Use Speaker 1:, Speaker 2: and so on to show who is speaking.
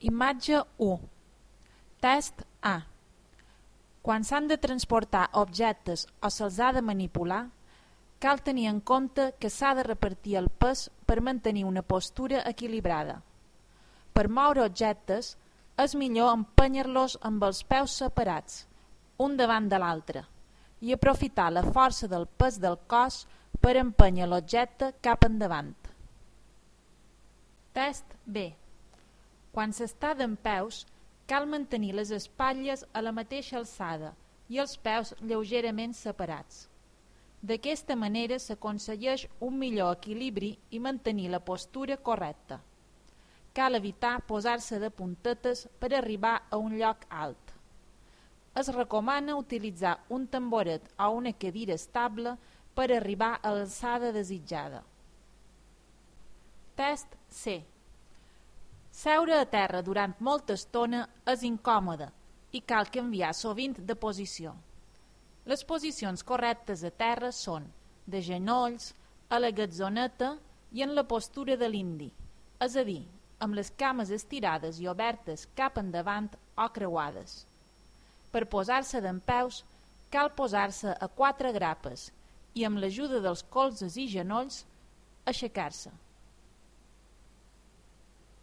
Speaker 1: Imatge 1. Test A. Quan s'han de transportar objectes o se'ls ha de manipular, cal tenir en compte que s'ha de repartir el pes per mantenir una postura equilibrada. Per moure objectes, és millor empènyer-los amb els peus separats, un davant de l'altre, i aprofitar la força del pes del cos per empènyer l'objecte cap endavant. Test B. Quan s'està dempeus, cal mantenir les espatlles a la mateixa alçada i els peus lleugerament separats. D'aquesta manera s'aconsegueix un millor equilibri i mantenir la postura correcta. Cal evitar posar-se de puntetes per arribar a un lloc alt. Es recomana utilitzar un tamboret o una cadira estable per arribar a l'alçada desitjada. Test C. Seure a terra durant molta estona és incòmode i cal canviar sovint de posició. Les posicions correctes a terra són de genolls, a la gatzoneta i en la postura de l'indi, és a dir, amb les cames estirades i obertes cap endavant o creuades. Per posar-se dempeus, cal posar-se a 4 grapes i amb l'ajuda dels colzes i genolls, aixecar-se.